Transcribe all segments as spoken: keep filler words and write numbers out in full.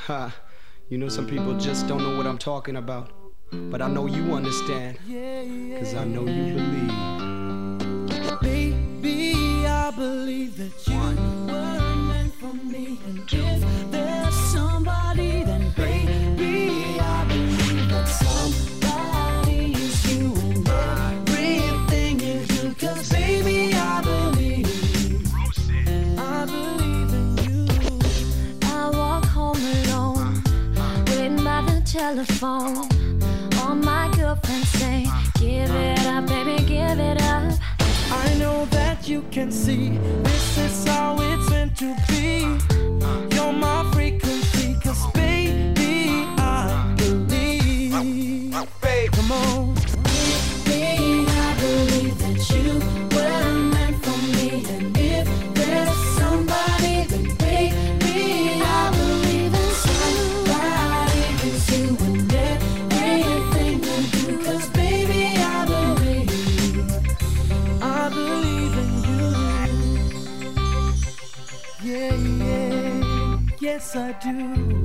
Ha, you know some people just don't know what I'm talking about. But I know you understand, cause I know you believe. Baby, I believe that you were meant for me. And if there's somebody, then baby, I believe that somebody is you and everything you do. Cause baby, I believe, I believe in you. I walk home alone, waiting by the telephone. All my girlfriends say, give it up, baby, give it up. I know that you can see this is how it's meant to be. You're my frequency, cause baby, I believe. Come on. Baby, I believe that you were meant for me. And if there's somebody, then baby, I believe in somebody. It's you and everything you do. Cause baby, I believe, I believe in you. Yeah, yeah, yes I do.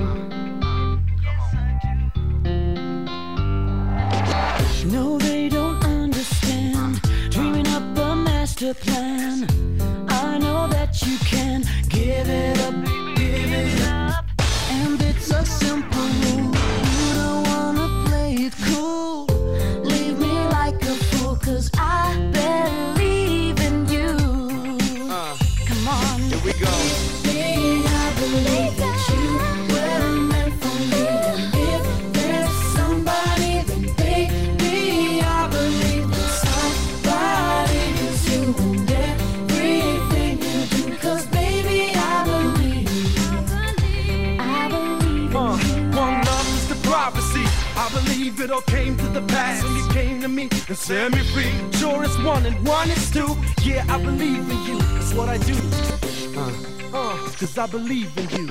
No, they don't understand. Dreaming up a master plan. I know that you can give it up, give it up. And it's a simple rule. You don't wanna play it cool. Leave me like a fool, cause I believe in you. Uh, Come on. Here we go. Baby, I believe that you were meant for me. And if there's somebody, then baby, I believe that somebody is you and everything you do. Cause baby, I believe, I believe in Uh, you. one love is the prophecy. I believe it all came to the pass, and you came to me and set me free. Sure, it's one and one is two. Yeah, I believe in you. That's what I do. uh. Uh, cause I believe in you.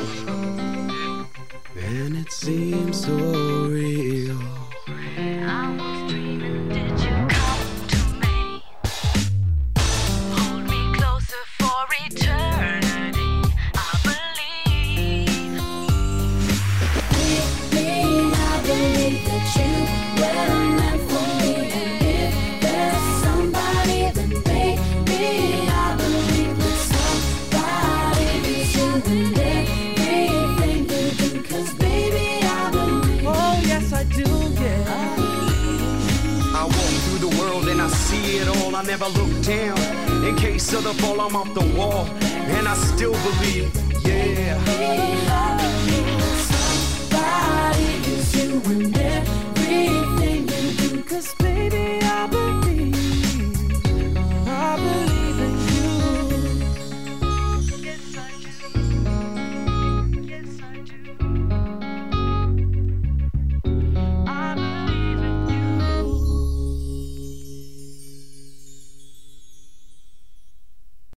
And it seems so real. I was dreaming, did you come to me? Hold me closer for eternity. I believe. Baby, I believe that you were meant for me. And if there's somebody, then baby, I believe that somebody is you and everything you do. Cause baby, I believe. Oh, yes, I do, yeah. I walk through the world and I see it all. I never look down. In case of the fall, I'm off the wall. And I still believe, yeah.